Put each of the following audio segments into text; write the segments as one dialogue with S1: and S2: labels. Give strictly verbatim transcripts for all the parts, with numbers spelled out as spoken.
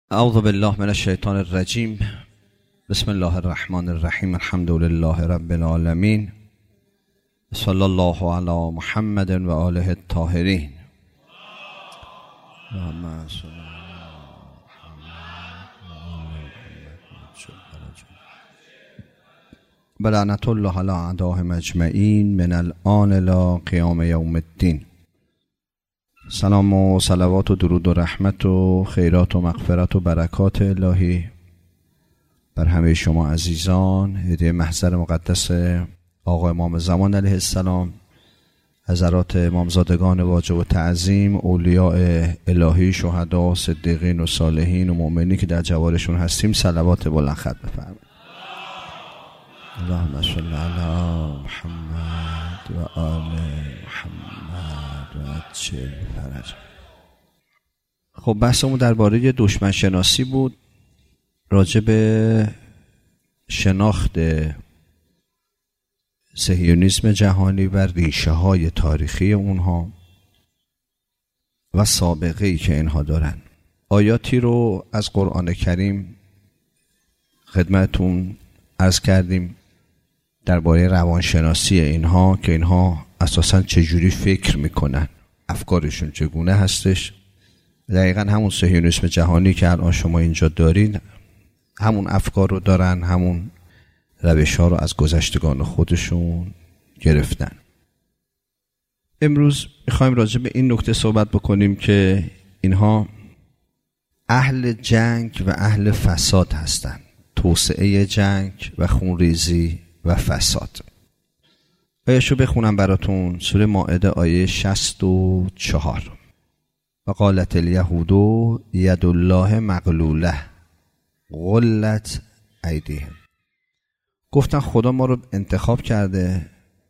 S1: اعوذ بالله من الشیطان الرجیم. بسم الله الرحمن الرحیم. الحمد لله رب العالمین. صلی الله علی محمد و آله الطاهرین. اللهم صل بلعنت الله علی اعدائهم اجمعین من الآن الی قیام یوم الدین. سلام و صلوات و درود و رحمت و خیرات و مغفرت و برکات الهی بر همه شما عزیزان، هدیه محضر مقدس آقا امام زمان علیه السلام، حضرات امامزادگان واجب و تعظیم، اولیاء الهی، شهدا، صدیقین و صالحین و مؤمنین که در جوارشون هستیم، صلوات بلند ختم بفرمایید. اللهم صل علی محمد و آل محمد و عجل فرج. خب بحثمون درباره دشمن شناسی بود، راجع به شناخت صهیونیسم جهانی و ریشه های تاریخی اونها و سابقه ای که اینها دارن. آیاتی رو از قرآن کریم خدمتون عرض کردیم درباره روانشناسی اینها که اینها اساساً چجوری فکر میکنن، افکارشون چگونه هستش. دقیقاً همون صهیونیسم جهانی که الان شما اینجا دارین همون افکار رو دارن، همون روش ها رو از گذشتگان خودشون گرفتن. امروز میخوایم راجع به این نکته صحبت بکنیم که اینها اهل جنگ و اهل فساد هستن، توسعه جنگ و خونریزی و فساد. آیه‌شو بخونم براتون، سوره مائده آیه شصت و چهار. و قالت الیهود ید الله مغلوله غلت ایدیهم. گفتن خدا ما رو انتخاب کرده،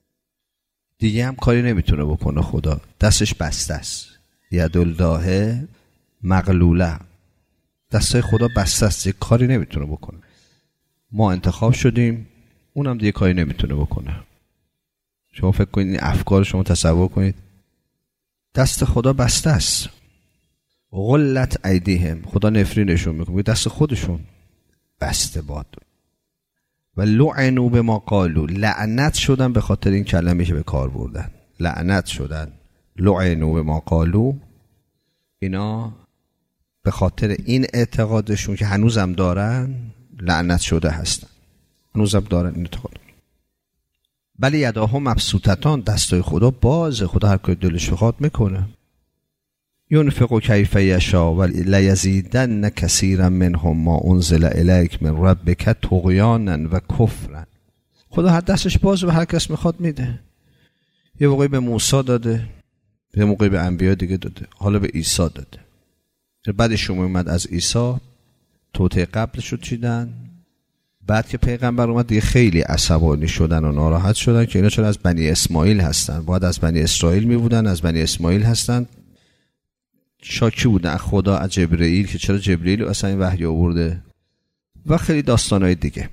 S1: دیگه هم کاری نمیتونه بکنه، خدا دستش بسته است. ید الله مغلوله، دستای خدا بسته است، کاری نمیتونه بکنه. ما انتخاب شدیم، اونم دیگه کاری نمیتونه بکنه. شما فکر کنید این افکار شما تصور کنید، دست خدا بسته است. غلت ایدیهم، خدا نفرینشون میکنه، دست خودشون بسته باد. و لعنوا بما قالوا، لعنت شدن به خاطر این کلمه‌ای که به کار بردن. لعنت شدن، لعنوا بما قالوا، اینا به خاطر این اعتقادشون که هنوزم دارن لعنت شده هستن، هنوزم دارن این اعتقاد. بلی یداها مبسوطتان، دستای خدا بازه، خدا هر کاری دلش بخواد میکنه. ينفق کیف یشاء و لیزیدن کثیرا منهم ما انزل الیک من ربک طغیانا و کفرا. خدا هر دستش بازه و هر کس میخواد میده. یه موقعی به موسی داده، یه موقعی به انبیا دیگه داده، حالا به عیسی داده. بعدش اومد از عیسی توطئه قبلش رو چیدن. بعد که پیغمبر اومد دیگه خیلی عصبانی شدن و ناراحت شدن که اینا چرا از بنی اسماعیل هستن، باید از بنی اسرائیل می بودن، از بنی اسماعیل هستن. شاکی بودن خدا از جبرئیل که چرا جبرئیل اصلا این وحی آورده و خیلی داستانهای دیگه.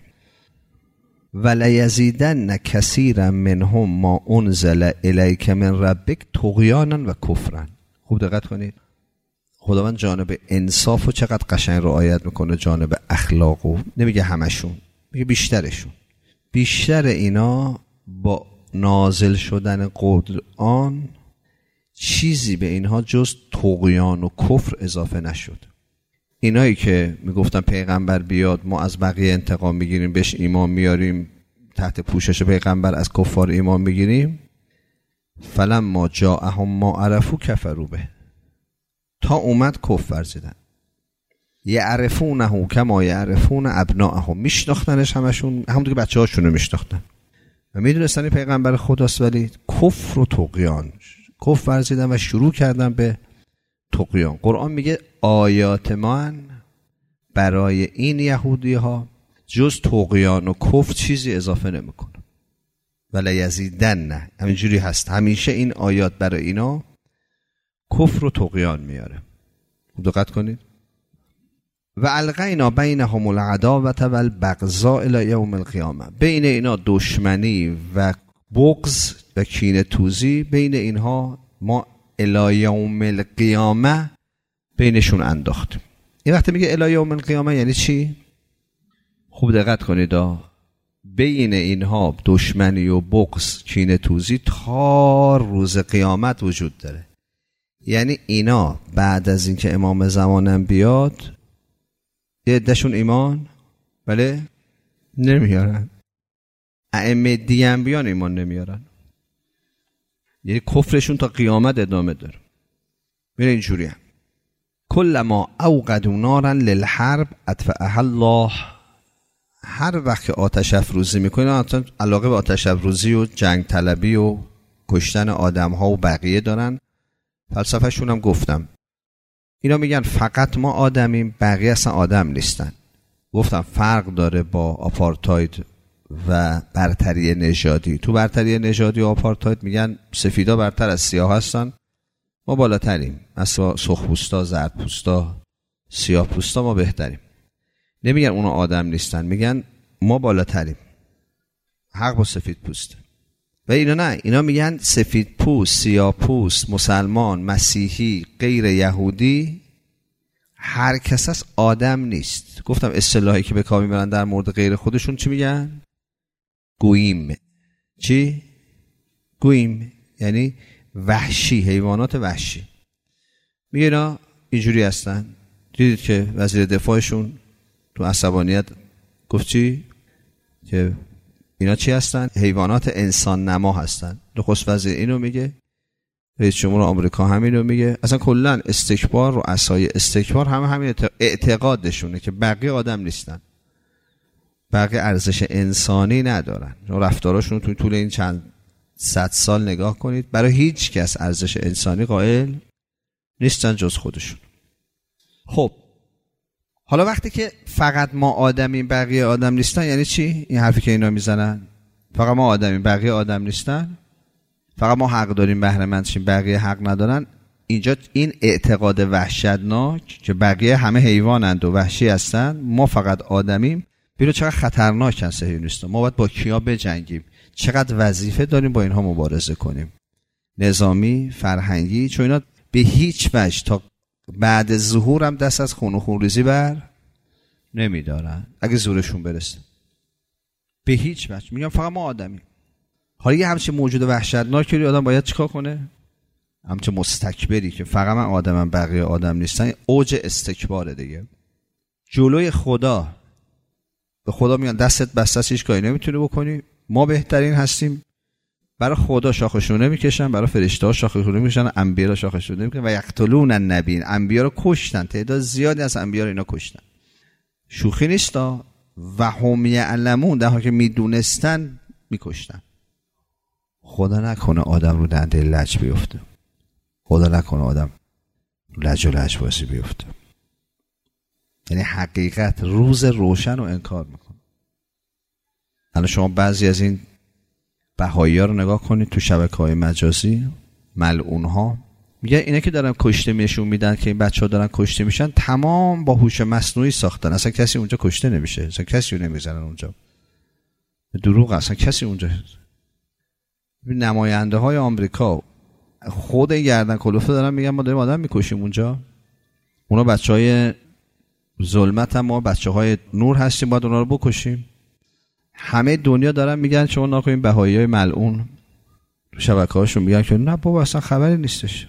S1: ولیزیدن کثیرا منهم ما انزل الیک من ربک طغیانا و کفرا. خوب دقت کنید، خداوند جانب انصاف و چقدر قشنگ رعایت میکنه، جانب اخلاق و نمیگه همشون، میگه بیشترشون. بیشتر اینا با نازل شدن قرآن چیزی به اینها جز طغیان و کفر اضافه نشد. اینایی که میگفتن پیغمبر بیاد ما از بقیه انتقام میگیریم، بهش ایمان میاریم، تحت پوشش پیغمبر از کفار ایمان میگیریم، فلما جاءهم ما عرفوا کفروا به، تا اومد کفر ورزیدن. یعرفونه کما یعرفون ابناءهم، میشناختنش، همشون همون دیگه بچه هاشون رو میشناختن و میدونستن پیغمبر خداست، ولی کفر و طغیان، کفر ورزیدن و شروع کردن به طغیان. قرآن میگه آیات من برای این یهودی ها جز طغیان و کفر چیزی اضافه نمیکنه. ولی یزیدن نه، همینجوری هست، همیشه این آیات برای اینا کفر و طغیان میاره. دقت کنید. و القینا بینهم العداوة والبغضاء الی یوم القیامه، بین اینا دشمنی و بغض و کینه توزی، بین اینها ما الی یوم القیامه بینشون انداختیم. این وقتی میگه الی یوم القیامه یعنی چی؟ خوب دقت کنید. بین اینها دشمنی و بغض، کینه توزی تا روز قیامت وجود داره. یعنی اینا بعد از اینکه امام زمانم بیاد یه عده‌شون ایمان بله نمیارن، ائمه دیگه هم بیان ایمان نمیارن، یعنی کفرشون تا قیامت ادامه داره. میره اینجوری هم کل ما اوقدوا نارا للحرب اطفأها الله. هر وقت که آتش افروزی میکنن، علاقه به آتش افروزی و جنگ طلبی و کشتن آدم ها و بقیه دارن. فلسفه شون هم گفتم اینا میگن فقط ما آدمیم، بقیه اصلا آدم نیستن. گفتم فرق داره با آپارتاید و برتری نژادی. تو برتری نژادی و آپارتاید میگن سفیدا برتر از سیاه هستن، ما بالاتریم، مثلا سرخپوستا، زردپوستا، سیاه‌پوستا ما بهتریم. نمیگن اونا آدم نیستن، میگن ما بالاتریم، حق با سفید پوسته. و اینا نه، اینا میگن سفید پوست، سیاه پوست، مسلمان، مسیحی، غیر یهودی، هر کس از آدم نیست. گفتم اصطلاحی که به کار میبرن در مورد غیر خودشون چی میگن؟ گویم. چی؟ گویم یعنی وحشی، حیوانات وحشی. میگه اینا اینجوری هستن. دیدید که وزیر دفاعشون تو عصبانیت گفت چی؟ که اینا چی هستن؟ حیوانات انسان نما هستن. نخست وزیر اینو میگه، رئیس جمهور آمریکا همینو میگه. اصلا کلا استکبار و عصای استکبار همه همین اعتقادشونه که بقیه آدم نیستن، بقیه ارزش انسانی ندارن. رفتاراشون تو طول این چند صد سال نگاه کنید، برای هیچ کس ارزش انسانی قائل نیستن جز خودشون. خب حالا وقتی که فقط ما آدمیم بقیه آدم نیستن یعنی چی؟ این حرفی که اینا میزنن فقط ما آدمیم بقیه آدم نیستن، فقط ما حق داریم بهره مند شیم بقیه حق ندارن. اینجا این اعتقاد وحشتناک که بقیه همه حیوانند و وحشی هستن، ما فقط آدمیم، ببین چقدر خطرناک هست صهیونیست‌ها. ما باید با کیا بجنگیم، چقدر وظیفه داریم با اینها مبارزه کنیم، نظامی، فرهنگی، چون اینا به هیچ وجه تا بعد ظهور هم دست از خون و خونریزی بر نمیدارن اگه زورشون برسه. به هیچ وجه. میگم فقط ما آدمیم. حالا یه همچین موجود وحشتناکی آدم باید چیکار کنه؟ همچین مستکبری که فقط من آدمم بقیه آدم نیستن، اوج استکباره دیگه. جلوی خدا به خدا میگن دستت بسته است هیچ کاری نمیتونی بکنی، ما بهترین هستیم. برای خدا شاخشونه میکشن، برای فرشته ها شاخشونه میکشن، انبیا رو شاخشونه میکنن و یقتلون النبیین. انبیا رو کشتن، تعداد زیادی از انبیا رو اینا کشتن. شوخی نیستا. و هم یعلمون، در حالی که میدونستن میکشتن. خدا نکنه آدم رو دنده لج بیفته، خدا نکنه آدم لج و لج بازی بیفته. یعنی حقیقت روز روشن رو انکار میکنه. الان شما بعضی از این بهایی ها رو نگاه کنید تو شبکه های مجازی، ملعون ها، میگه اینا که دارن کشته میشون میدن که این بچه ها دارن کشته میشن تمام با هوش مصنوعی ساختن، اصلا کسی اونجا کشته نمیشه، اصلا کسی رو نمیزنن اونجا، دروغ، اصلا کسی اونجا. نماینده های آمریکا خود گردن کلفته دارن میگن ما داریم آدم میکشیم اونجا، اونا بچه های ظلمت هم، ما بچه های نور هستیم باید اونا رو بکشیم. همه دنیا دارن میگن شما ناکنین بهایی های ملعون تو شبکه هاشون میگن که نه بابا اصلا خبری نیستش.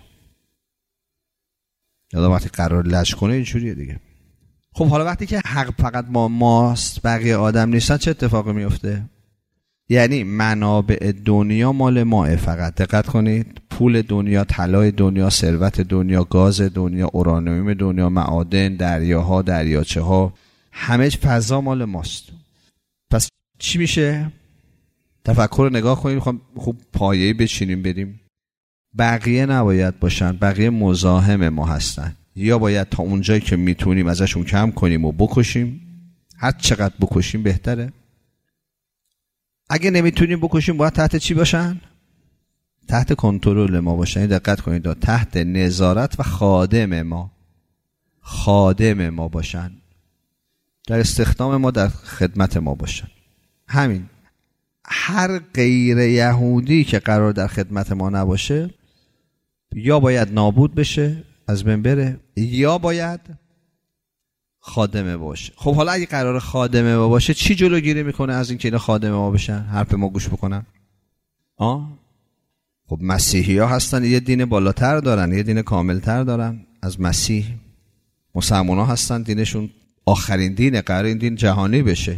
S1: یادم وقتی قرار لج کنه اینجوریه دیگه. خب حالا وقتی که حق فقط ما ماست بقیه آدم نیستن چه اتفاقی میفته؟ یعنی منابع دنیا مال ماه فقط. دقت کنید، پول دنیا، طلای دنیا، ثروت دنیا، گاز دنیا، اورانیوم دنیا، معادن، دریاها، دریاچه ها، همه فضا مال ماست. پس چی میشه؟ تفکر رو نگاه کنید، میخوام خوب پایه‌ای بچینیم بریم. بقیه نباید باشن، بقیه مزاحم ما هستن، یا باید تا اونجایی که میتونیم ازشون کم کنیم و بکشیم، هر چقدر بکشیم بهتره. اگه نمیتونیم بکشیم باید تحت چی باشن؟ تحت کنترل ما باشن. دقت کنید، تحت نظارت و خادم ما، خادم ما باشن، در استخدام ما، در خدمت ما باشن. همین. هر غیر یهودی که قرار در خدمت ما نباشه یا باید نابود بشه، از بین بره، یا باید خادمه باشه. خب حالا اگه قرار خادمه باشه چی جلوگیری میکنه از اینکه اینا خادمه ما بشن، حرف ما گوش بکنن؟ آه خب مسیحی ها هستن یه دین بالاتر دارن، یه دین کاملتر دارن از مسیح. مسلمان ها هستن دینشون آخرین دینه، قرار این دین جهانی بشه.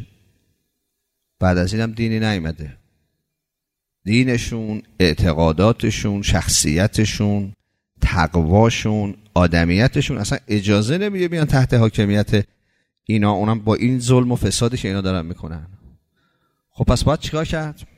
S1: بعد از اینم دینی نیامده. دینشون، اعتقاداتشون، شخصیتشون، تقواشون، آدمیتشون اصلا اجازه نمیده بیان تحت حاکمیت اینا، اونم با این ظلم و فسادی که اینا دارن میکنن. خب پس باید چیکار کرد؟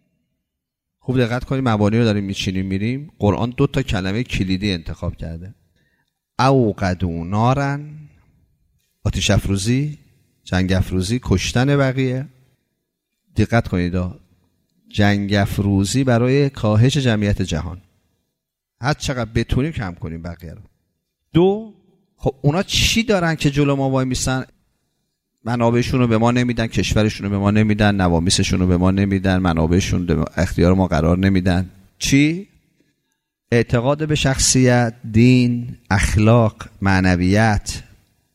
S1: خوب دقت کنیم، مبانی رو داریم میچینیم میریم. قرآن دو تا کلمه کلیدی انتخاب کرده: اوقدوا نارن، آتش افروزی، جنگ افروزی، کشتن بقیه. دقت کنید، جنگ افروزی برای کاهش جمعیت جهان، هر چقدر بتونیم کم کنیم بقیه رو. دو، خب اونا چی دارن که جلو ما وای میسن؟ منابعشون رو به ما نمیدن، کشورشون رو به ما نمیدن، نوامیسشون رو به ما نمیدن، منابعشون رو اختیار ما قرار نمیدن. چی؟ اعتقاد به شخصیت، دین، اخلاق، معنویت،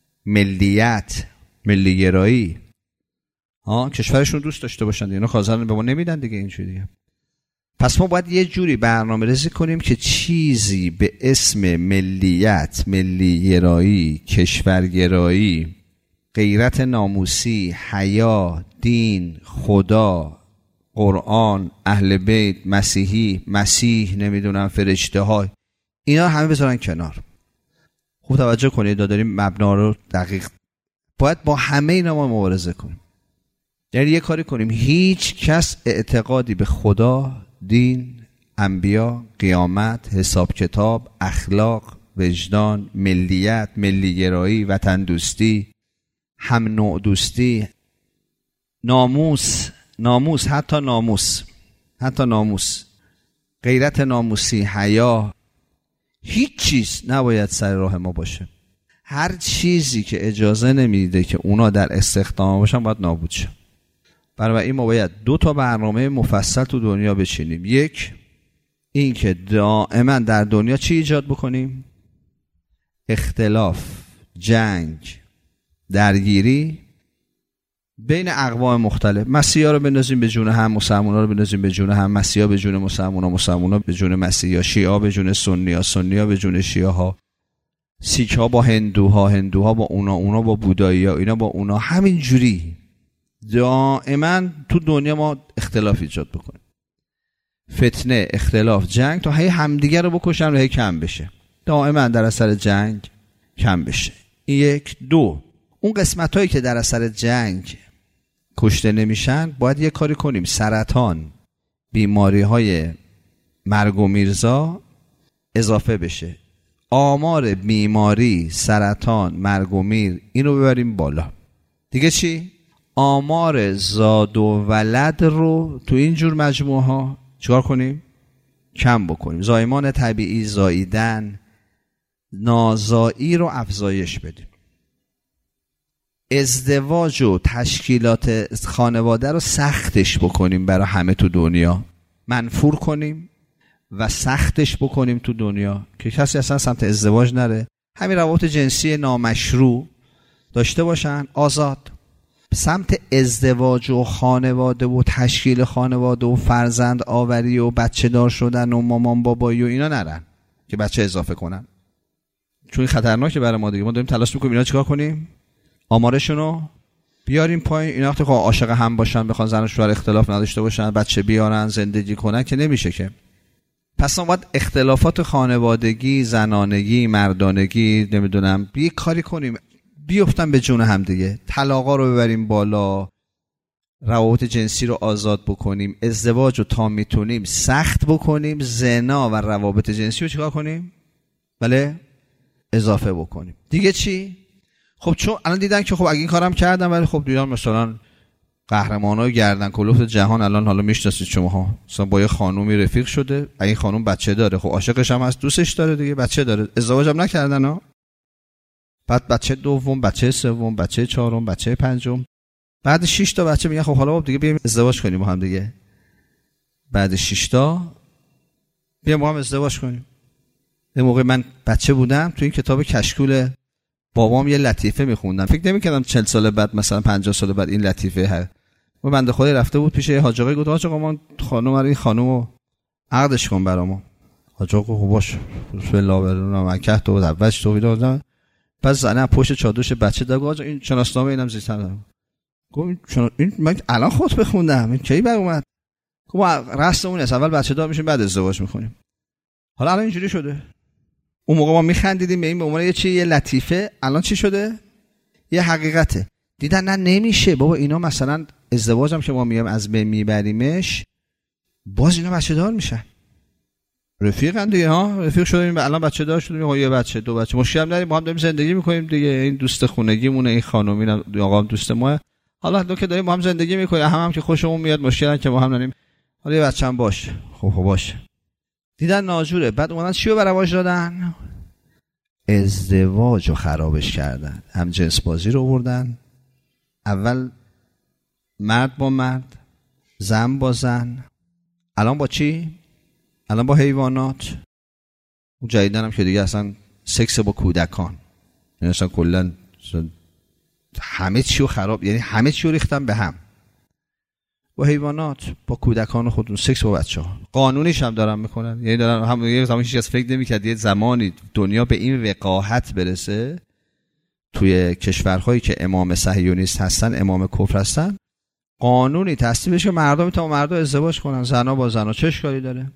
S1: ملیت، ملیگرایی. ها کشورشون دوست داشته باشن، اینا خواستن به ما نمیدن دیگه. اینجوری دیگه. پس ما باید یه جوری برنامه ریزی کنیم که چیزی به اسم ملیت، ملیگرایی، کشورگرایی، غیرت ناموسی، حیا، دین، خدا، قرآن، اهل بیت، مسیحی، مسیح، نمیدونم فرشته ها، اینا همه بذارن کنار. خوب توجه کنید، داریم مبنا رو دقیق باید با همه اینا ما مبارزه کنیم. یعنی یه کاری کنیم هیچ کس اعتقادی به خدا، دین، انبیا، قیامت، حساب کتاب، اخلاق، وجدان، ملیت، ملیگرایی، وطن دوستی، هم نوع دوستی، ناموس، ناموس حتی ناموس حتی ناموس غیرت ناموسی، حیا، هیچ چیز نباید سر راه ما باشه. هر چیزی که اجازه نمیده که اونا در استخدام باشن باید نابود شه. برای این ما باید دو تا برنامه مفصل تو دنیا بچینیم. یک، این که دائما در دنیا چی ایجاد بکنیم؟ اختلاف، جنگ، درگیری بین اقوام مختلف. مسیحا رو بندازیم به جون هم، مسلمونا رو بندازیم به جون هم، مسیحا به جون مسلمونا، مسلمونا به جون مسیحا، شیعا به جون سنی‌ها، سنی‌ها به جون شیعاها، سیک‌ها با هندوها، هندوها با اونا، اونا با بودایی‌ها، اینا با اونا. همین جوری دائما تو دنیا ما اختلاف ایجاد بکنیم، فتنه، اختلاف، جنگ، تا هی همدیگه رو بکشن و هی کم بشه، دائما در اثر جنگ کم بشه. این یک. دو، اون قسمت هایی که در اثر جنگ کشته نمیشن باید یه کاری کنیم سرطان، بیماری های مرگ و میرزا اضافه بشه. آمار بیماری، سرطان، مرگ و میر اینو ببریم بالا. دیگه چی؟ آمار زاد و ولد رو تو این جور مجموعه ها چیکار کنیم؟ کم بکنیم. زایمان طبیعی، زاییدن، نازایی رو افزایش بدیم. ازدواج و تشکیلات خانواده رو سختش بکنیم برای همه تو دنیا، منفور کنیم و سختش بکنیم تو دنیا که کسی اصلا سمت ازدواج نره. همین روابط جنسی نامشروع داشته باشن، آزاد. سمت ازدواج و خانواده و تشکیل خانواده و فرزند آوری و بچه دار شدن و مامان بابایی و اینا نرن که بچه اضافه کنن، چون این خطرناکه برای ما دیگه. ما داریم تلاش میکنیم اینا چیکار کنیم؟ آمارشونو بیاریم پایین. اینا وقتی عاشق هم باشن، بخوان زن و شوهر اختلاف نداشته باشن، بچه بیارن، زندگی کنن، که نمیشه که. پس ما باید اختلافات خانوادگی، زنانگی، مردانگی، نمیدونم یه کاری کنیم بیفتن به جون هم دیگه. طلاقا رو ببریم بالا، روابط جنسی رو آزاد بکنیم، ازدواج رو تا میتونیم سخت بکنیم، زنا و روابط جنسی رو چیکار کنیم؟ بله اضافه بکنیم. دیگه چی؟ خب چون الان دیدن که خب اگه این کارم کردم، ولی خب دیدن مثلا قهرمانای گردن کلفت جهان الان حالا میشناسید شماها، مثلا با یه خانومی رفیق شده، این خانوم بچه داره، خب عاشقش هم هست، دوستش داره دیگه، بچه داره، ازدواج هم نکردن ها. بعد بچه دوم، بچه سوم، بچه چهارم، بچه پنجم، بعد شش تا بچه میگن خب حالا دیگه بیایم ازدواج کنیم با هم دیگه. بعد شش تا بیایم با هم ازدواج کنیم. یه موقع من بچه بودم، تو این کتاب کشکول بابام یه لطیفه میخوندن، فکر نمی‌کردم چهل سال بعد مثلا پنجاه سال بعد این لطیفه هست. و بنده خدا رفته بود پیش حاج آقا، گفت حاج آقا من خانم رو این خانومو عقدش کن برامو. حاج آقا خب باش بسم الله برنا مکه تو اولش تو ویداد. پس زنه پشت چادرش بچه داد، حاج این شناسنامه اینم زیر سر. گفت این این من الان خود بخوندم این کی بر اومد؟ خب رسممون است اول بچه دار میشیم بعد ازدواج میکنیم. حالا الان اینجوری شده. اون موقع ما میخندیدیم به این به عنوان یه چی، یه لطیفه. الان چی شده؟ یه حقیقته. دیدن نه نمیشه بابا اینا مثلا ازدواجم که ما میام از بین میبریمش باز اینا بچه دار میشن. رفیقن دیگه ها، رفیق شدیم الان بچه دار شدیم، یه بچه دو بچه مشکل هم نداریم، با هم داریم زندگی میکنیم دیگه. این دوست خونگیمونه، این خانومی آقا دوست ما، حالا دو که داریم با هم زندگی میکنیم، هم هم که خوشمون میاد، مشکل که با هم داریم. حالا یه بچه‌م باشه. خب خب باشه. دیدن ناجوره، بعد اومدن چیو به رواج دادن؟ ازدواجو خرابش کردن. هم جنس بازی رو آوردن، اول مرد با مرد، زن با زن، الان با چی؟ الان با حیوانات. اون جدیدن هم که دیگه اصلا سکس با کودکان، یعنی اصلا کلا همه چی رو خراب، یعنی همه چی رو ریختن به هم. با حیوانات، با کودکان خودمون، سکس با بچه‌ها. قانونیش هم دارن میکنن، یعنی دارن هم یه زمانی هیچ کس فکر نمی‌کرد یه زمانی دنیا به این وقاحت برسه توی کشورهایی که امام صهیونیست هستن، امام کفر هستن، قانونی تصویب بشه که مردم میتونن مردا ازدواج کنن، زنا با زنا، چه اشکالی داره؟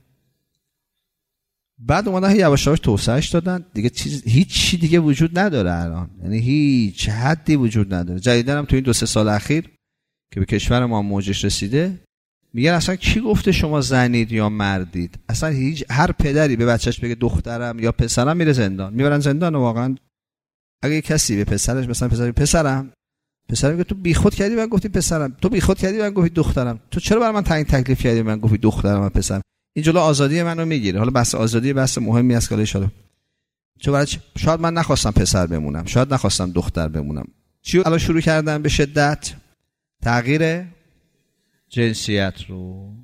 S1: بعد اومدن یواش یواش توسعهش دادن دیگه، چیز هیچ چی دیگه وجود نداره الان، یعنی هیچ حدی وجود نداره. جدیدن هم تو این دو سه سال اخیر که به کشور ما موجش رسیده، میگن اصلا کی گفته شما زنید یا مردید؟ اصلا هیچ، هر پدری به بچهش بگه دخترم یا پسرم میره زندان، میبرن زندان. واقعا اگه کسی به پسرش مثلا پسری پسرم پسرم میگه تو بیخود کردی من گفتی پسرم، تو بیخود کردی من گفتی دخترم، تو چرا برای من تعیین تکلیف کردی من گفتی دخترم و پسرم؟ این جلو آزادی منو میگیره. حالا بحث آزادی بحث مهمی است که ان شاء الله. چون برای شاید من نخواستم پسر بمونم، شاید نخواستم دختر بمونم. چی الان شروع کردن به شدت تغییر جنسیت رو.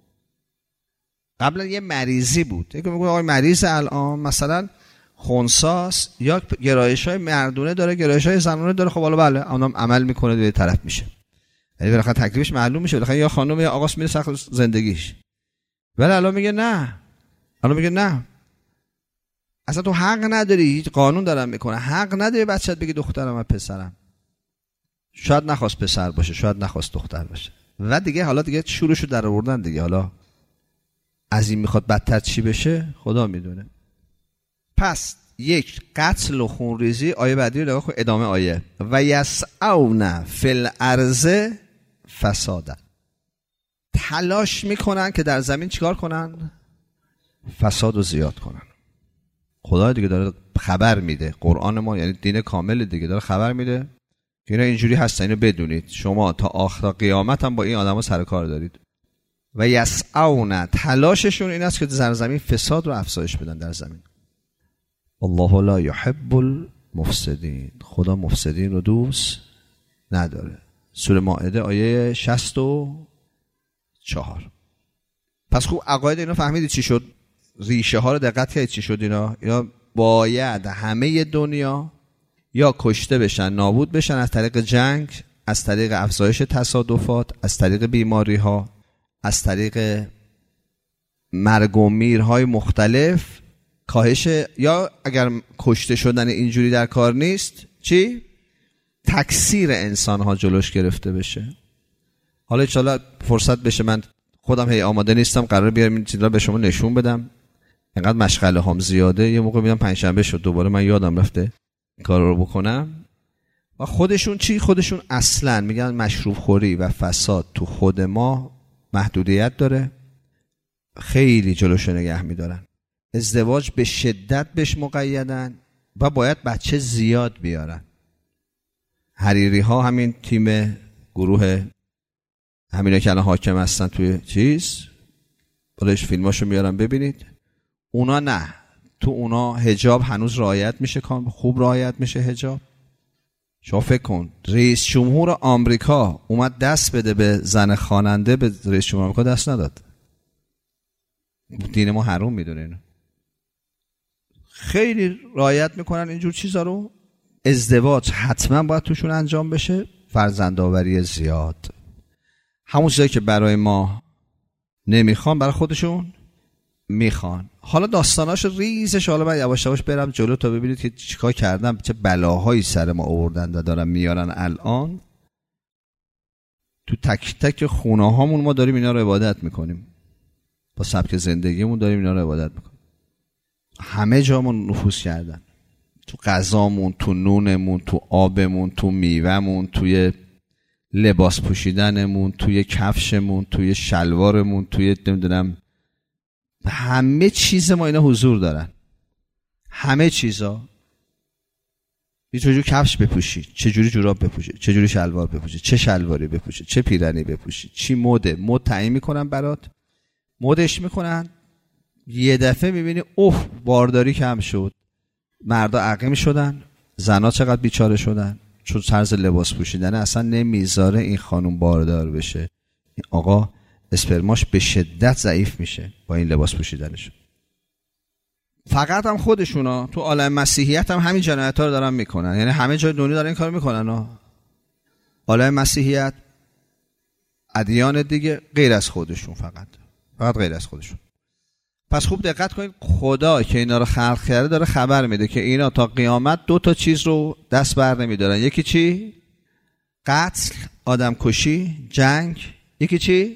S1: قبلا یه مریضی بود، یکی میگه آقای مریض الان مثلا خنثاست یا گرایش‌های مردونه داره، گرایش‌های زنانه داره، خب حالا بله اونم عمل میکنه به طرف میشه، یعنی بالاخره تکلیفش معلوم میشه، بالاخره یا خانم یا آقاست میره سخت زندگیش. ولی الان میگه نه، الان میگه نه اصلا تو حق نداری، قانون دارم میکنه، حق نداری بچه‌ت بگی دخترم و پسرم. شاید نخواست پسر باشه، شاید نخواست دختر باشه، و دیگه حالا دیگه شورشو در آوردن دیگه. حالا از این میخواد بدتر چی بشه خدا میدونه. پس یک، قتل و خونریزی. آیه بعدی رو نگاه کن، ادامه آیه، و یسعون فی الارض فسادا، تلاش میکنن که در زمین چیکار کنن؟ فساد رو زیاد کنن. خدا دیگه داره خبر میده، قرآن ما یعنی دین کامل دیگه داره خبر میده که اینا اینجوری هستن، اینو بدونید شما تا آخر قیامت هم با این آدما سر کار دارید. و یسعون، تلاششون این است که در زمین فساد رو افزایش بدن در زمین. الله لا یحب المفسدین، خدا مفسدین رو دوست نداره. سوره مائده آیه شصت و چهار. پس خوب عقاید اینا فهمیدید چی شد؟ ریشه ها رو دقت کردید چی شد؟ اینا اینا باید همه دنیا یا کشته بشن، نابود بشن از طریق جنگ، از طریق افزایش تصادفات، از طریق بیماری ها، از طریق مرگ و میرهای مختلف، کاهش، یا اگر کشته شدن اینجوری در کار نیست چی؟ تکثیر انسان ها جلوش گرفته بشه. حالا ان شاءالله فرصت بشه، من خودم هی آماده نیستم، قرار بیارم این چیزا به شما نشون بدم. اینقدر مشغله هم زیاده، یه موقع میدم پنجشنبه شد دوباره من یادم رفته این کار رو بکنم. و خودشون چی؟ خودشون اصلا میگن مشروب خوری و فساد تو خود ما محدودیت داره، خیلی جلوشو نگه میدارن. ازدواج به شدت بهش مقیدن و باید بچه زیاد بیارن. حریری ها، همین تیم گروه همینا که الان حاکم هستن توی چیز، بلش فیلماشو میارن ببینید. اونا نه، تو اونا حجاب هنوز رعایت میشه، خوب رعایت میشه حجاب. شما فکر کن رئیس جمهور آمریکا اومد دست بده به زن خواننده، به رئیس جمهور آمریکا دست نداد. دین ما حرام میدونه اینو. خیلی رعایت میکنن اینجور چیزا رو. ازدواج حتما باید توشون انجام بشه، فرزندآوری زیاد. همون چیزایی که برای ما نمیخوان برای خودشون میخوان. حالا داستاناش ریزش، حالا من یواش یواش برم جلو تا ببینید که چیکار کردن، چه بلاهایی سر ما آوردن و دارن میارن. الان تو تک تک خونه هامون ما داریم اینا رو عبادت میکنیم، با سبک زندگیمون داریم اینا رو عبادت میکنیم. همه جامون نفوذ کردن، تو غذامون، تو نونمون، تو آبمون، تو میوهمون، توی لباس پوشیدنمون، توی کفشمون، توی شلوارمون، توی نمیدونم همه چیز ما اینا حضور دارن. همه چیزا. یه چجوری کفش بپوشی، چجوری جوراب بپوشی، چجوری شلوار بپوشی، چه شلواری بپوشی، چه پیرنی بپوشی، چی مده، مد تعیین میکنن برات، مدش میکنن. یه دفعه میبینی اوه بارداری کم شد، مردا عقیم شدن، زنا چقدر بیچاره شدن، چون طرز لباس پوشیدن اصلا نمیذاره این خانم باردار بشه. این آقا اسپرماش به شدت ضعیف میشه با این لباس پوشیدنش. فقط هم خودشونا تو عالم مسیحیت هم همین جنایت‌ها رو دارن میکنن، یعنی همه جای دنیا دارن این کارو میکنن ها. عالم مسیحیت، ادیان دیگه غیر از خودشون، فقط فقط غیر از خودشون. پس خوب دقت کنید، خدا که اینا رو خلق کرده داره خبر میده که اینا تا قیامت دو تا چیز رو دست بر نمیدارن. یکی چی؟ قتل، آدم کشی، جنگ. یکی چی؟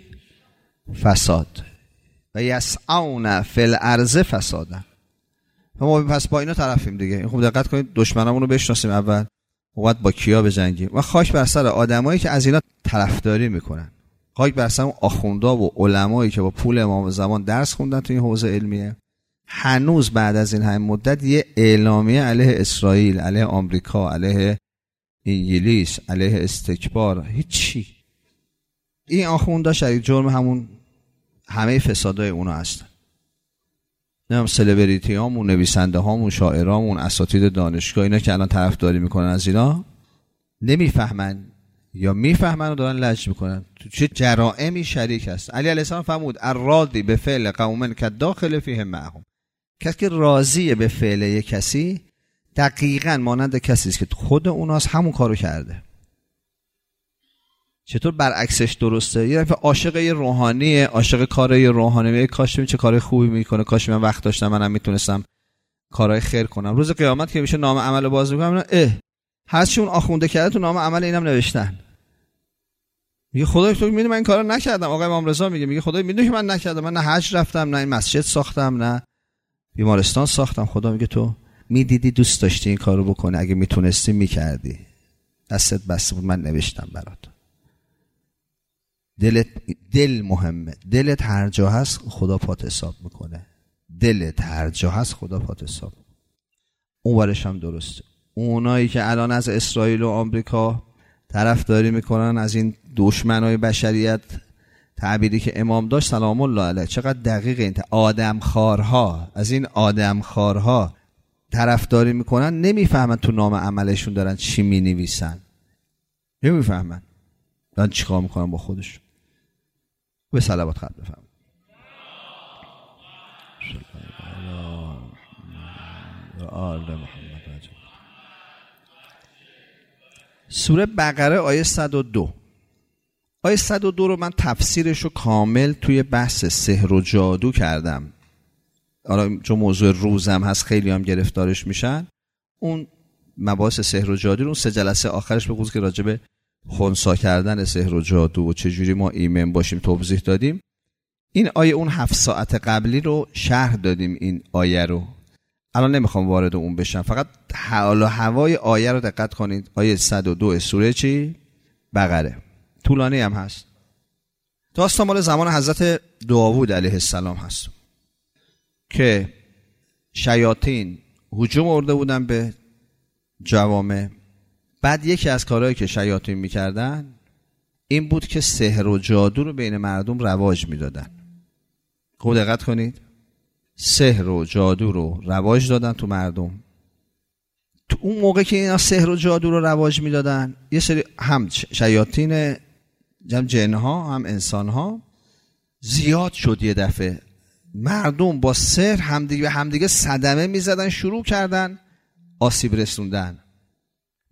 S1: فساد. و یسعون فی الارض فسادا. ما پس با اینا طرفیم دیگه. خوب دقت کنید، دشمنامون رو بشناسیم اول، وقت با کیا بجنگیم و خاک بر سر آدمایی که از اینا طرفداری میکنن. خاک بر سر اون آخوندا و علمایی که با پول امام زمان درس خوندن تو این حوزه علمیه. هنوز بعد از این همه مدت یه اعلامیه علیه اسرائیل، علیه آمریکا، علیه انگلیس، علیه استکبار، هیچی. این آخوندا شریک جرم همون همه فسادای اونا هستن. نمیدونم سلبریتی هامون، نویسنده هامون، شاعرامون، اساتید دانشگاه، اینا که الان طرفداری میکنن از اینا نمیفهمن یا میفهمن و دارن لج میکنن تو چه جرائمی شریک هست. علی علیه السلام فرمود الراضی به فعل قوم کالداخل فیهم معهم. کسی که راضیه به فعل یک کسی دقیقاً مانند کسی است که خود اوناست همون کارو کرده. چطور برعکسش درسته؟ یه دفعه عاشق یه روحانیه، عاشق کارای روحانی، میگه کاش ببین چه کار خوبی میکنه، کاش من وقت داشتم منم میتونستم کارهای خیر کنم. روز قیامت که میشه نام عمل باز میکنم، اه هرچی اون آخونده کرده تو نام عمل اینم نوشتن. میگه خدای تو میدونی من این کارو نکردم. آقای امام رضا میگه میگه خدای میدونی که من نکردم، من نه حج رفتم، نه این مسجد ساختم، نه بیمارستان ساختم. خدا میگه تو میدیدی دوست داشتی این کارو بکنی، اگه میتونستی میکردی، دستت بسته بود، من نوشتم برات. دلت دل مهمه. دلت هر جا هست خدا پات حساب میکنه. دلت هر جا هست خدا پات حساب. اون ورش هم درسته. اونایی که الان از اسرائیل و آمریکا طرفداری میکنن، از این دشمنای بشریت، تعبیری که امام داشت سلام الله علیه چقدر دقیق، این آدمخوارها از این آدمخوارها طرفداری میکنن، نمیفهمن تو نام عملشون دارن چی مینویسن، نمیفهمن دارن چیکار میکنن با خودش. به صلوات ختم بفهم. سوره بقره آیه صد و دو. آیه صد و دو رو من تفسیرش رو کامل توی بحث سحر و جادو کردم. حالا چون موضوع روزم هست خیلی هم گرفتارش میشن، اون مباحث سحر و جادو رو اون سه جلسه آخرش به خصوص که راجع به خنثی کردن سحر و جادو و چجوری ما ایمن باشیم توضیح دادیم. این آیه اون هفت ساعت قبلی رو شرح دادیم. این آیه رو الان نمیخوام وارد اون بشم، فقط حال و هوای آیه رو دقت کنید. آیه صد و دو سوره چی؟ بقره. طولانی هم هست. داستان مال زمان حضرت داوود علیه السلام هست که شیاطین هجوم آورده بودن به جوامع. بعد یکی از کارهایی که شیاطین میکردن این بود که سحر و جادو رو بین مردم رواج میدادن. خوب دقت کنید، سحر و جادو رو رواج دادن تو مردم. تو اون موقع که اینا سحر و جادو رو رواج میدادن، یه سری هم شیاطین هم جنها هم انسانها زیاد شد. یه دفعه مردم با سحر همدیگه به همدیگه صدمه میزدن، شروع کردن آسیب رسوندن.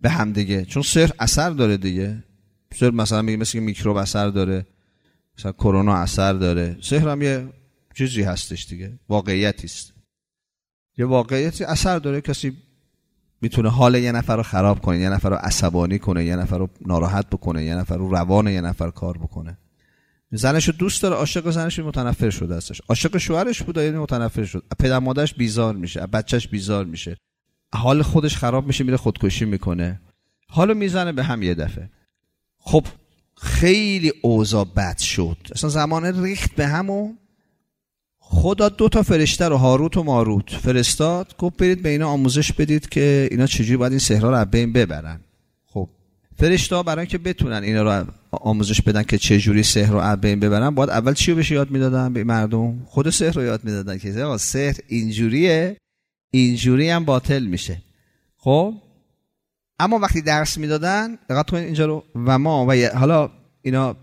S1: به هم دیگه، چون سحر اثر داره دیگه. سحر مثلا میگه مثل میکروب اثر داره، مثلا کرونا اثر داره، سحر هم یه چیزی هستش دیگه، واقعیتی است، یه واقعیتی اثر داره. کسی میتونه حال یه نفر رو خراب کنه، یه نفر رو عصبانی کنه، یه نفر رو ناراحت بکنه، یه نفر رو روان یه نفر کار بکنه. زنش رو دوست داره، عاشق زنش متنفر شده ازش، عاشق شوهرش بود یعنی متنفر شد، پدر مادرش بیزار میشه، بچهش بیزار میشه، حال خودش خراب میشه، میره خودکشی میکنه، حالو میزنه به هم یه دفعه. خب خیلی اوضاع بد شد، اصلا زمان ریخت به هم و خدا دو تا فرشته رو، هاروت و ماروت فرستاد، گفت برید به اینا آموزش بدید که اینا چجوری باید این سحرها رو از بین ببرن. خب فرشته برای اینکه بتونن اینا رو آموزش بدن که چجوری سحر رو از بین ببرن، باید اول چی رو بهش یاد میدادن به مردم؟ خود سحر رو یاد میدادن که آقا سحر اینجوریه، اینجوری هم باطل میشه. خب اما وقتی درس میدادن، دقت کنید اینجا رو، و ما و حالا اینا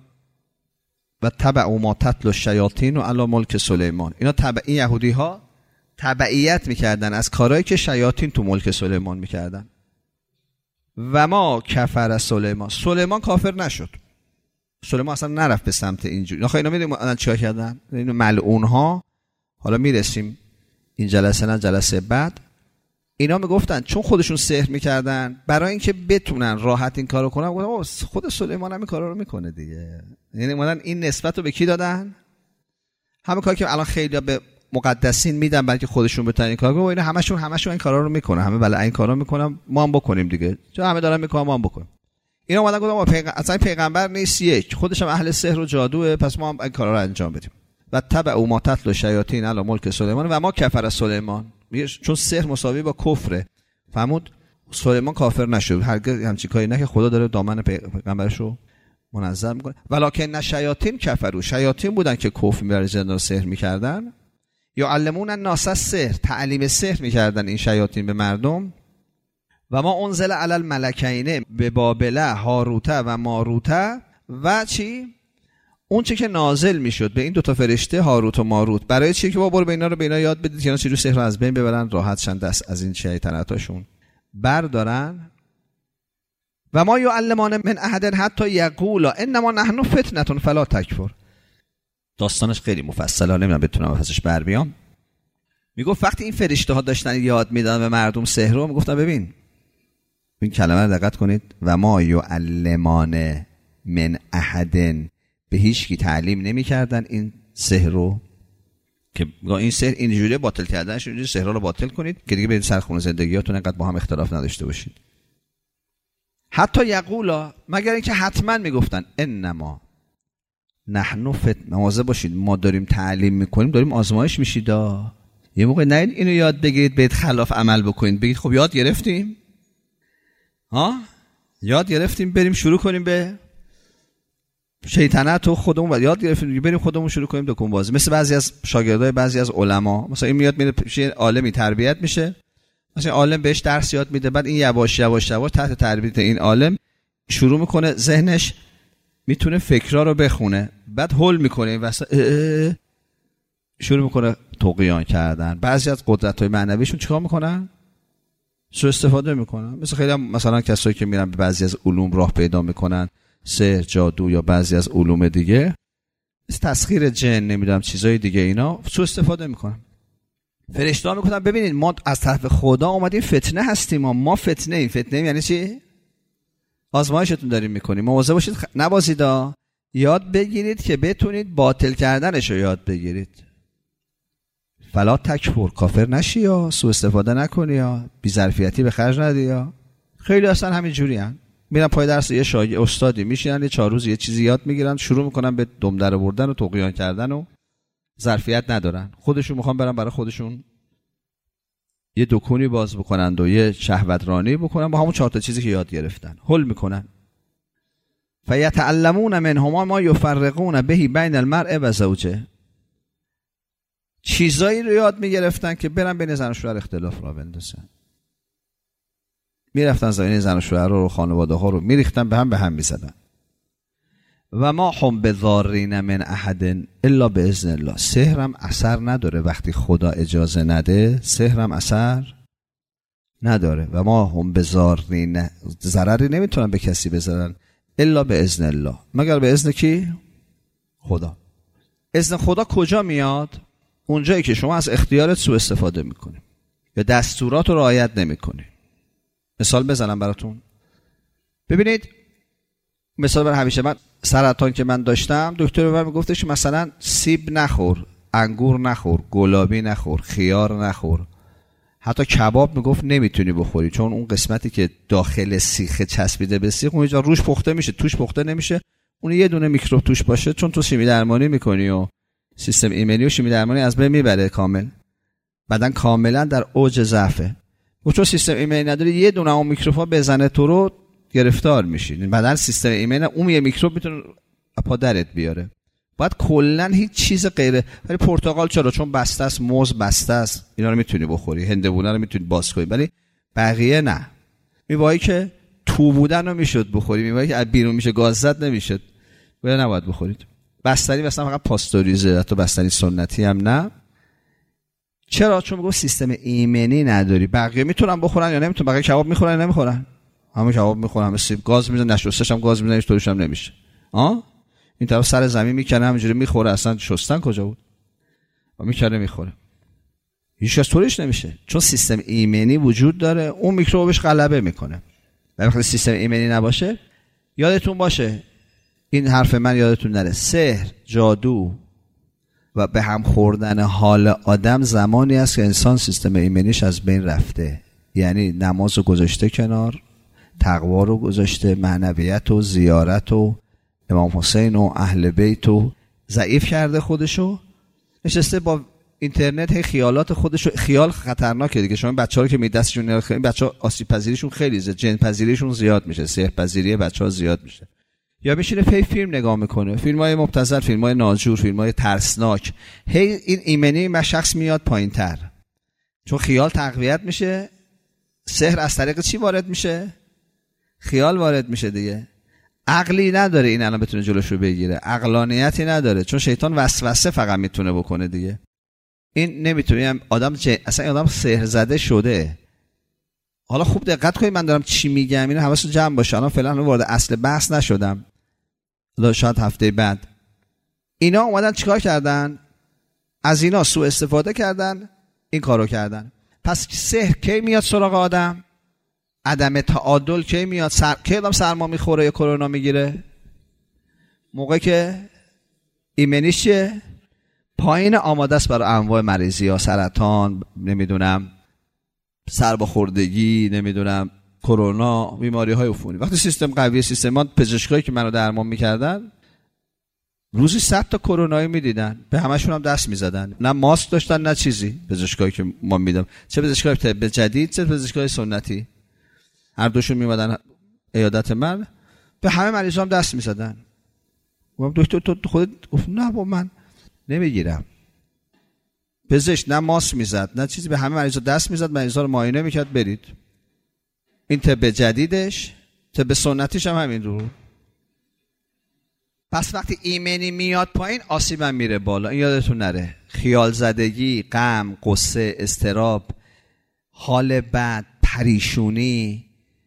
S1: و تبع ما تتل الشیاطین و علی ملک سلیمان، اینا تبعی یهودی ها تبعیت میکردن از کارهایی که شیاطین تو ملک سلیمان میکردن. و ما کفر سلیمان، سلیمان کافر نشد، سلیمان اصلا نرفت به سمت اینجوری. نخواهی اینا میدونیم الان چیکار کردن؟ اینو ملعون ها، حالا میرسیم این جلسه نه جلسه بعد، اینا میگفتن چون خودشون سحر میکردن، برای اینکه بتونن راحت این کارو کنن، گفتن خود سلیمان هم این کارا رو میکنه دیگه. یعنی اومدن این نسبت رو به کی دادن؟ همه کاری که الان خیلی به مقدسین میدن برای که خودشون بتونن این کارو کنن، اینا همشون همشون این کارا رو میکنن، همه بله این کارا میکنن، ما هم بکنیم دیگه، چون همه دارن میکنن ما هم بکنیم. اینا اومدن گفتن پیغ... اصلا پیغمبر نیست، یک خودش هم اهل سحر و جادوه، پس ما هم این کارا رو انجام بدیم. و تبع ما تتل الشیاطین علی ملک سلیمان و ما کفر سلیمان، چون سحر مساوی با کفره، فهمود؟ سلیمان کافر نشد، هرگز همچین کاری نه که خدا داره دامن پیغمبرش رو منظم میکنه. ولکن الشیاطین کفروا، شیاطین بودن که کفر می‌برد زندان سحر میکردن. یا علمون الناس السحر، تعلیم سحر میکردن این شیاطین به مردم. و ما انزل علی الملکین به بابل هاروت و ماروت، و چی؟ اون چه که نازل میشد به این دوتا فرشته هاروت و ماروت، برای چی؟ که با برو به اینا رو به اینا یاد بدید که اینا چجوری سحر رو از بین ببرن، راحت شن دست از این شیطنتاشون بردارن. و ما یعلمان من احد حتی یقولا انما نحن فتنه فلا تکفر. داستانش خیلی مفصله، نمیدونم بتونم ازش بر بیام. میگفت وقتی این فرشته ها داشتن یاد میدادن به مردم سحر رو، میگفتن ببین این کلمه رو دقت کنید، و ما یعلمان من احد، به هیچ کی تعلیم نمی‌کردن این سحر رو، که این سحر اینجوری باطل کردنش، اینجوری سحر رو باطل کنید که دیگه برید سرخونه زندگیاتون انقدر با هم اختلاف نداشته باشید. حتی یقولا، مگر اینکه حتما میگفتن انما نحن فتنه، مواظب باشید ما داریم تعلیم میکنیم، داریم آزمایش میشید. یه موقع نه اینو یاد بگیرید برید خلاف عمل بکنید، بگید خب یاد گرفتیم، ها یاد گرفتیم بریم شروع کنیم به شیطنت و خودمون یاد گرفتیم بریم خودمون شروع کنیم دکون بازی. مثل بعضی از شاگردای بعضی از علما، مثلا این میاد میره پیش عالمی تربیت میشه، مثلا عالم بهش درس یاد میده، بعد این یواش یواش یواش تحت تربیت این عالم شروع میکنه ذهنش میتونه فکرا رو بخونه، بعد هول میکنه این وسط شروع میکنه طغیان کردن. بعضی از قدرت‌های معنویشون چیکار میکنن؟ سوء استفاده میکنن. مثلا خیلی هم مثلا کسایی که میرن به بعضی از علوم راه پیدا میکنن، سحر، جادو یا بعضی از علوم دیگه، تسخیر جن، نمیدونم چیزای دیگه، اینا سوء استفاده میکنن. فرشته‌ها میگفتن ببینید ما از طرف خدا اومدیم فتنه هستیم، ما ما فتنه ایم. فتنه یعنی چی؟ آزمایشتون داریم میکنیم، مواظب باشید خ... نبازید، یاد بگیرید که بتونید باطل کردنش رو یاد بگیرید. فلا تکفر، کافر نشی یا سوء استفاده نکنی یا بی ظرفیتی به خرج ندی. یا خیلی اصلا همین جوری ان، میرن پای درس یه شاگرد استادی میشینن یه چهار روز یه چیزی یاد میگیرن، شروع میکنن به دم در آوردن و طغیان کردن و ظرفیت ندارن، خودشون میخوان برن برای خودشون یه دکونی باز بکنن و یه شهوترانی بکنن با همون چهار تا چیزی که یاد گرفتن، هول میکنن. فیتعلمون منهما ما یفرقون به بین المرء و زوجه، چیزایی رو یاد میگرفتن که برن بین زن و شوهر اختلاف را بندازن. میرفتن زمین زن و شوهر رو، خانواده ها رو میریختن به هم به هم میزدن. و ما هم بضارین من احد الا باذن الله، سحرم اثر نداره وقتی خدا اجازه نده، سحرم اثر نداره و ما هم بزارین ضرری نمیتونن به کسی بزنن الا به اذن الله، مگر به اذن کی؟ خدا. اذن خدا کجا میاد؟ اونجایی که شما از اختیارت سوء استفاده میکنی یا دستورات رو رعایت نمیکنی. مثال بزنم براتون. ببینید مثال بر همیشه، من سرطان که من داشتم دکتر به من میگفتش مثلا سیب نخور، انگور نخور، گلابی نخور، خیار نخور، حتی کباب میگفت نمیتونی بخوری چون اون قسمتی که داخل سیخ چسبیده به سیخ اون جا روش پخته میشه، توش پخته نمیشه، اون یه دونه میکروب توش باشه، چون تو شیمی درمانی میکنی و سیستم ایمنی و شیمی درمانی از بین میبره کامل، بدن کاملا در اوج ضعفه و چون سیستم ایمنی نداری یه دونه اون میکروبا بزنه تو رو گرفتار میشی. بدن سیستم ایمنی اون یه میکروب میتونه پا درت بیاره. باید کلا هیچ چیز غیره، ولی پرتقال چرا؟ چون بسته است، موز بسته است، اینا رو میتونی بخوری، هندبونه رو میتونی باز کنی، ولی بقیه نه. میوایی که تو بودن رو میشد بخوری، میوایی که از بیرون میشه گاز زد نمیشد، ولی نباید بخورید. بستنی مثلا فقط پاستوریزه، حتی بستنی سنتی هم نه. چرا؟ چون میگم سیستم ایمنی نداری. بقیه میتونن بخورن یا نمیتونن؟ بقیه کباب میخورن یا نمیخورن؟ همه کباب میخورن، همه سیب گاز میزنن، نشستش هم گاز میزنن، هیچ طوریش هم نمیشه. آ این طرف سر زمین میکنه همینجوری میخوره، اصلا شستن کجا بود؟ و میکنه میخوره، هیچ از طوریش نمیشه، چون سیستم ایمنی وجود داره، اون میکروبش غلبه میکنه. وقتی سیستم ایمنی نباشه، یادتون باشه این حرف من یادتون نره، سحر، جادو و به هم خوردن حال آدم زمانی است که انسان سیستم ایمنیش از بین رفته، یعنی نماز رو گذاشته کنار، تقوا رو گذاشته، معنویت و زیارت و امام حسین و اهل بیت و ضعیف کرده خودشو، نشسته با اینترنت هی خیالات خودشو. خیال خطرناکه دیگه، شما بچه‌ها رو که می دستشون نره خیلی، بچه‌ها آسیب پذیریشون خیلی زیاد، جن پذیریشون زیاد میشه، سحر پذیری بچه‌ها زیاد میشه. یا میشینه پی فیلم نگاه میکنه، فیلم‌های مبتذل، فیلم‌های ناجور، فیلم‌های ترسناک، هی این ایمنی ما شخص میاد پایین‌تر، چون خیال تقویت میشه. سحر از طریق چی وارد میشه؟ خیال وارد میشه دیگه. عقلی نداره این الان بتونه جلوش رو بگیره، عقلانیتی نداره، چون شیطان وسوسه فقط میتونه بکنه دیگه. این نمیتونه، آدم چه اصلا این آدم سحر زده شده. حالا خوب دقت کنید من دارم چی میگم، اینو حواستون جمع باشه. الان فعلا وارد اصل بحث نشدم، حالا شاید هفته بعد. اینا اومدن چیکار کردن؟ از اینا سوء استفاده کردن، این کارو کردن. پس سحر کی میاد سراغ آدم؟ عدم تعادل کی میاد؟ سر... کی آدم سرما میخوره یا کرونا میگیره؟ موقع که ایمنیش چیه؟ پایین، آماده است برای انواع مریضی ها، سرطان، نمیدونم سرماخوردگی، نمیدونم کرونا، بیماری های عفونی. وقتی سیستم قویه، سیستمان پزشکایی که منو درمان میکردن روزی صد تا کرونایی میدیدن، به همشون هم دست میزدن، نه ماسک داشتن نه چیزی. پزشکایی که ما میدم، چه پزشکای طب جدید چه پزشکای سنتی، هر دوشون میومدن عیادت من، به همه مریضا هم دست میزدن. گفتم دکتر تو خودت؟ گفت نه با من نمیگیرم. پزشک نه ماسک میزد نه چیزی، به همه مریضا دست میزد، مریضا رو معاینه میکرد برید. این طب جدیدش، طب سنتیش هم همین رو. پس وقتی ایمنی میاد پایین، آسیبم میره بالا. این یادتون نره. خیال زدگی، غم، قصه، اضطراب، حال بد، پریشونی،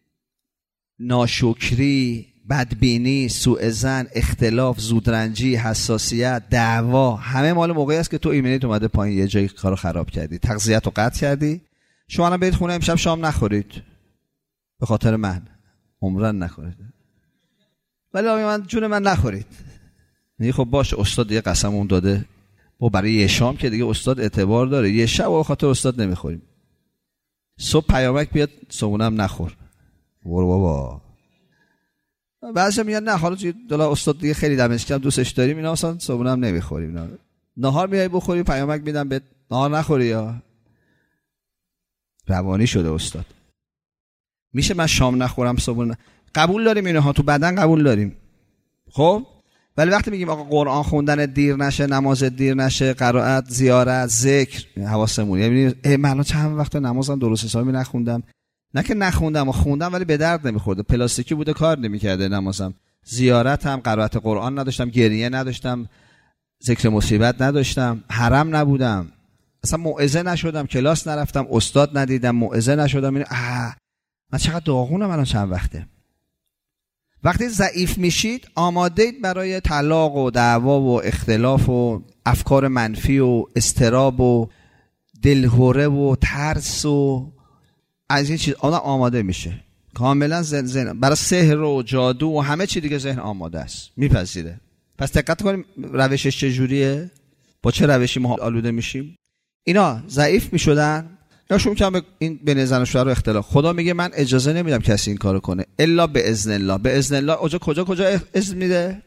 S1: ناشکری، بدبینی، سوء ظن، اختلاف، زودرنجی، حساسیت، دعوا، همه مال موقعی است که تو ایمنیت اومده پایین، یه جایی کارو خراب کردی، تغذیت رو قطع کردی. شما الان برید خونه امشب شام نخورید به خاطر من، عمرن نخورید، ولی من جون من نخورید. نه خب باشه، استاد دیگه قسمون داده و برای یه شام که دیگه استاد اعتبار داره، یه شب به خاطر استاد نمیخوریم. صبح پیامک بیاد صبحونم نخور، برو بابا. بعضی میگن نه حالا دلا استاد دیگه خیلی دمش گرم دوستش داریم، اینا اصلا صبحونم نمیخوریم. اینا نهار میای بخوری، پیامک میدم به نهار نخوری، یا روانی شده استاد. میشه من شام نخورم صبحونه؟ قبول داریم اینها، تو بدن قبول داریم. خب ولی وقتی میگیم آقا قرآن خوندن دیر نشه، نماز دیر نشه، قرائت، زیارت، ذکر، حواسمون، یعنی من چند وقت نمازم درست حسابی نخوندم، نه که نخوندم و خوندم ولی به درد نمیخورده، پلاستیکی بوده کار نمیکرده نمازم، زیارت هم، قرائت قرآن نداشتم، گریه نداشتم، ذکر مصیبت نداشتم، حرم نبودم، اصلا موعظه نشدم، کلاس نرفتم، استاد ندیدم، موعظه نشدم، این آه من چقدر داغونم الان چند وقته. وقتی ضعیف میشید آماده اید برای طلاق و دعوا و اختلاف و افکار منفی و اضطراب و دلهوره و ترس و از این چیز. آدم آماده میشه کاملا، ذهن ذهن برای سحر و جادو و همه چی دیگه ذهن آماده است، میپذیره. پس دقت کنیم روشش چجوریه، با چه روشی ما آلوده میشیم. اینا ضعیف میشدن یا شروع کردن به این بین زن و شوهر رو اختلاف. خدا میگه من اجازه نمیدم کسی این کارو کنه الا به اذن الله. به اذن الله کجا کجا کجا اذن میده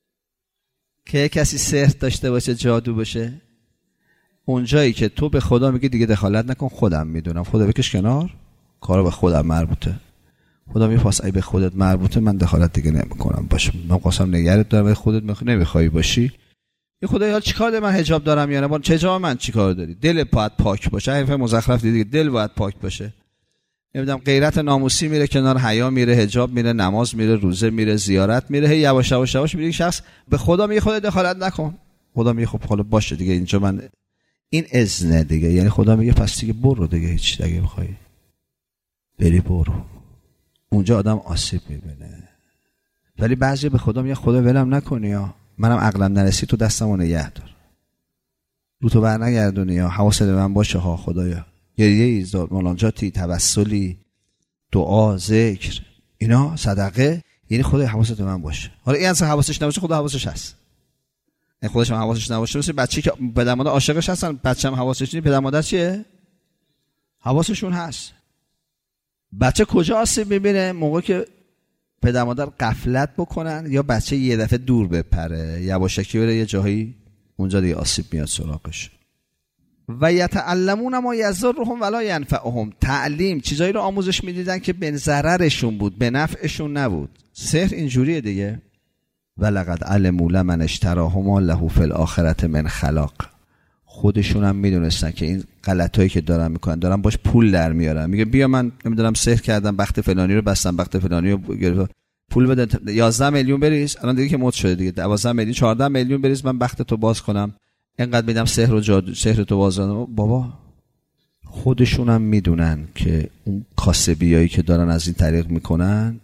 S1: که کسی سحر داشته باشه، جادو باشه؟ اونجایی که تو به خدا میگی دیگه دخالت نکن، خودم میدونم، خدا بکش کنار، کارو به خودم مربوطه. خدا میگه پس ای به خودت مربوطه من دخالت دیگه نمیکنم. باشه من قسم نگرت دارم، خودت نمیخوای باشی. این خدا یا چیکار داره، من حجاب دارم یا نه؟ چه حجاب من چیکار داری؟ دل باید پاک باشه. حرف مزخرف دیگه، دل باید پاک باشه. نمیدونم غیرت ناموسی میره کنار، حیا میره، حجاب میره، نماز میره، روزه میره، زیارت میره. هی یواش یواش یواش میره شخص به خدا میگه خودت دخالت نکن. خدا میگه خب حالا باشه دیگه اینجا من این اذن دیگه، یعنی خدا میگه پس دیگه برو دیگه، هیچ دیگه میخوای بری برو. اونجا آدم آسیب میبینه. ولی بعضی به خدا میگه خدا ولم نکنی، یا منم عقلم نرسید تو دستمو نگه دار، رو تو بر نگردونی، یا حواست به من باشه ها خدایا. گریه مناجاتی، توسلی، دعا، ذکر، اینا صدقه، یعنی خدا حواست به من باشه. حالا این اصلا حواسش نباشه، خدا حواسش هست. این خودش هم حواسش نباشه، مثل بچه‌ای که پدر مادر عاشقش هستن، بچه‌م حواسش نیست، پدر مادر چیه؟ حواسشون هست. بچه کجا آسیب می‌بینه؟ موقعی که پدر مادر غفلت بکنن یا بچه یه دفعه دور بپره، یواشکی بره یه جایی، اونجا دیگه آسیب میاد سراغش. و یتعلمون ما یضرهم ولا ینفعهم. تعلیم چیزایی رو آموزش میدیدن که به ضررشون بود، به نفعشون نبود. سحر اینجوریه دیگه. ولقد علموا لمن اشتراهما له فی الاخره من خلاق. خودشون هم میدونستن که این غلطایی که دارن میکنن دارن باش پول در میارن. میگه بیا من نمیدونم سحر کردم، بخت فلانی رو بستم، بخت فلانی رو گرفتم، پول بده، یازده میلیون بریز. الان دیگه که مد شده دیگه، دوازده میلیون، چهارده میلیون بریز من بخت تو باز کنم، اینقدر میدم سحر و جادو، سحر تو باز کنم. بابا خودشون هم میدونن که اون کاسبیایی که دارن از این طریق میکنن،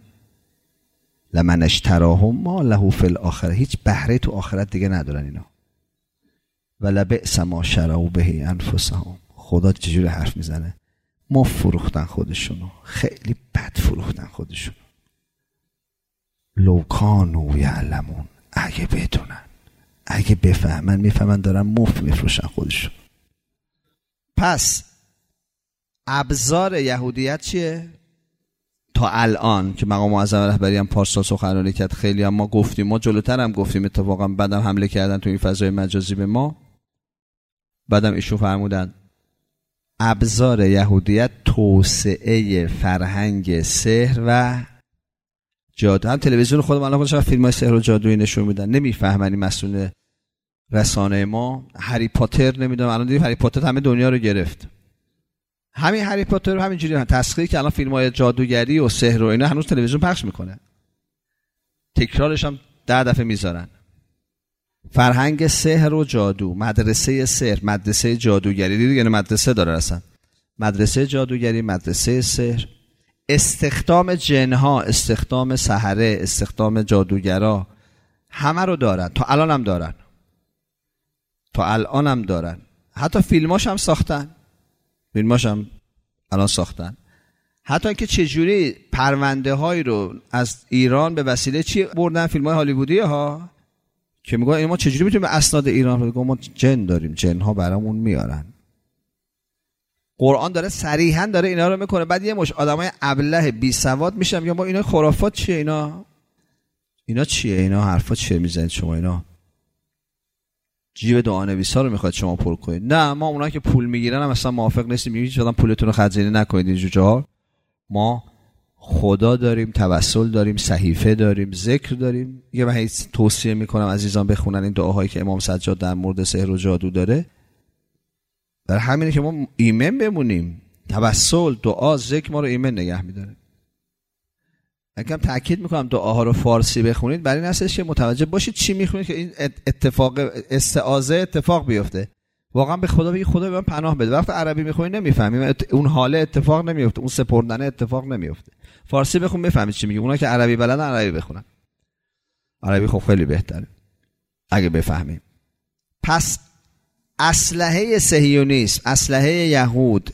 S1: لمن اشتراهم ما له فی الاخره، هیچ بهره تو آخرت دیگه ندارن اینا. ولبئس ما شروا به انفسهم. خدا چجوری حرف میزنه؟ ما فروختن خودشونو، خیلی بد فروختن خودشونو. لو کانوا یعلمون، اگه بدونن، اگه بفهمن، میفهمن دارن مفت میفروشن خودشون. پس ابزار یهودیت چیه؟ تا الان که مقام معظم رهبری هم پارسال سخنرانی کرد، خیلی هم ما گفتیم، ما جلوتر هم گفتیم، اتفاقا بعدم حمله کردن تو این فضای مجازی به ما، بعدم ایشون فرمودن ابزار یهودیت توسعه فرهنگ سحر و جادو. هم تلویزیون خودم الان خودش فیلم‌های سحر و جادویی نشون میدن، نمیفهمن این مسئول رسانه ما. هری پاتر نمیدونم الان دیدیم هری پاتر همه دنیا رو گرفت. همین هری پاتر همینجوری هم تسخیری که الان فیلم‌های جادوگری و سحر و اینا هنوز تلویزیون پخش میکنه، تکرارش هم ده دفعه میذارن. فرهنگ سحر و جادو، مدرسه سحر، مدرسه جادوگری، دیگه یعنی مدرسه داره اصلا، مدرسه جادوگری، مدرسه سحر، استخدام جنها، استخدام سحره، استخدام جادوگرا، همه رو دارن. تا الان هم دارن، تا الان هم دارن. حتی فیلماش هم ساختن، فیلماش هم الان ساختن. حتی اینکه چجوری پرونده هایی رو از ایران به وسیله چی بردن، فیلم های هالیوودی ها، که میگن این ما چجوری میتونیم به اسناد ایران رو بگم ما جن داریم، جن ها برامون میارن. قرآن داره صریحا داره اینا رو میکنه. بعد یه مش آدمای ابله بی سواد میشن میگن ما اینا خرافات چیه، اینا اینا چیه، اینا حرفا چیه میزنید شما، اینا جیب دعانویسا رو میخواد شما پر کنید. نه ما اونایی که پول میگیرن هم اصلا موافق نیستیم، میگیم هیچ وقت پولتون رو خزینه نکنید اینجور جاها. ما خدا داریم، توسل داریم، صحیفه داریم، ذکر داریم. یه من توصیه میکنم عزیزان بخونن این دعاهایی که امام سجاد در مورد سحر و جادو داره. در همینه که ما ایمن بمونیم، توسل، دعا، ذکر ما رو ایمن نگه میداره. یکم تاکید میکنم دعاها رو فارسی بخونید، برای این هستش که متوجه باشید چی میخونید که این اتفاق استعاذه اتفاق بیفته. واقعا به خدا بگی خدا به من پناه بده. وقتی عربی میخونی نمیفهمی، اون حاله اتفاق نمیفته، اون سپردن اتفاق نمیفته. فارسی بخون بفهمی چی میگه. اونا که عربی بلدن عربی بخونن. عربی خب خیلی بهتره اگه بفهمیم. پس اسلحه صهیونیسم، اسلحه یهود،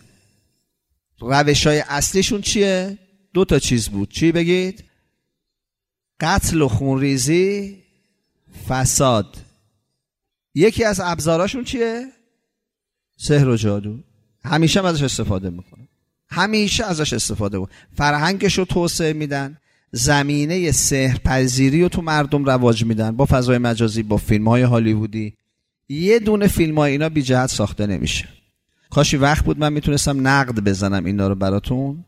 S1: روشای اصلیشون چیه؟ دو تا چیز بود. چی بگید؟ قتل و خونریزی، فساد. یکی از ابزاراشون چیه؟ سحر و جادو. همیشه ازش استفاده میکنن، همیشه ازش استفاده بود. فرهنگش رو توسعه میدن، زمینه سحر پذیری رو تو مردم رواج میدن با فضای مجازی، با فیلم های هالیوودی. یه دونه فیلم های اینا بی جهت ساخته نمیشه. کاشی وقت بود من میتونستم نقد بزنم اینا رو براتون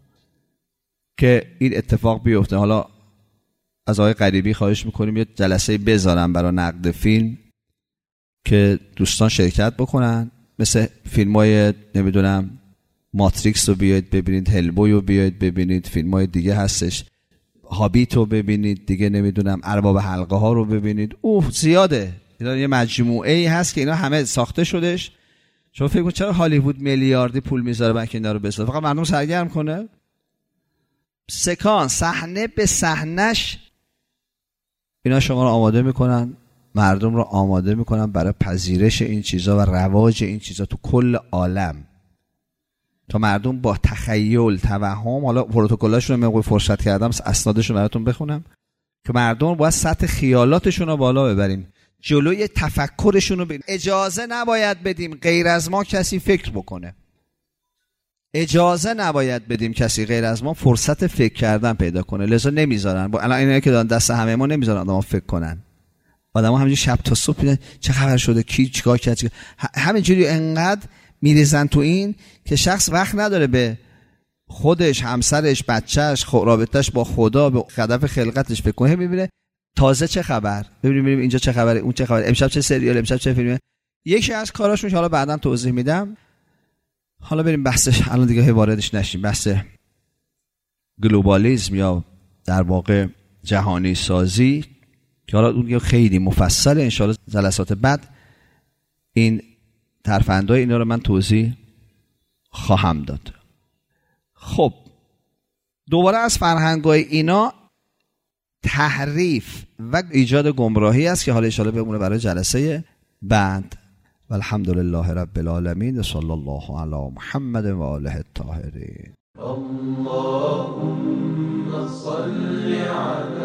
S1: که این اتفاق بیفته. حالا از آقای غریبی خواهش میکنیم یه جلسه بذارم برای نقد فیلم که دوستان شرکت بکنن، مثل فیلم های نمیدونم ماتریکس رو بیاید ببینید، هلبوی رو بیاید ببینید، فیلم های دیگه هستش، هابیت رو ببینید دیگه، نمیدونم ارباب حلقه ها رو ببینید. اوه زیاده، اینا یه مجموعه ای هست که اینا همه ساخته شدش. شما فکر کنید چرا هالیوود میلیاردی پول میذاره برای اینا رو بسازه؟ فقط مردم سرگرم کنه. سکانس، صحنه به صحنه‌اش اینا شما رو آماده میکنن، مردم رو آماده میکنن برای پذیرش این چیزا و رواج این چیزا تو کل عالم، تا مردم با تخیل، توهم، حالا پروتکلاشون رو موقع فرصت کردم اسنادشون براتون بخونم که مردم باید سطح خیالاتشون رو بالا ببریم، جلوی تفکرشون رو بگیریم. اجازه نباید بدیم غیر از ما کسی فکر بکنه. اجازه نباید بدیم کسی غیر از ما فرصت فکر کردن پیدا کنه. لذا نمیذارن. با الان اینا که دارن دست همه ما نمیذارن آدم‌ها فکر کنن. آدم‌ها همینجوری شب تا صبح میگن چه خبر شده، کی چیکار کرد، همینجوری انقدر میریزن تو این که شخص وقت نداره به خودش، همسرش، بچهش، رابطه‌اش با خدا، به هدف خلقتش فکر کنه. میبینه تازه چه خبر، ببینیم ببینیم اینجا چه خبره، اون چه خبره، امشب چه سریال، امشب چه فیلمه. یکی از کاراشون حالا بعداً توضیح میدم. حالا بریم بحثش، الان دیگه واردش نشیم. بحث گلوبالیسم یا در واقع جهانی سازی که حالا اون خیلی مفصله، ان شاءالله جلسات بعد این ترفندهای اینا رو من توضیح خواهم داد. خب دوباره از فرهنگ‌های اینا تحریف و ایجاد گمراهی است که حالا ان شاءالله بمونه برای جلسه بعد. والحمدلله رب العالمین، صلی الله علی محمد و آله الطاهرین. اللهم صل علی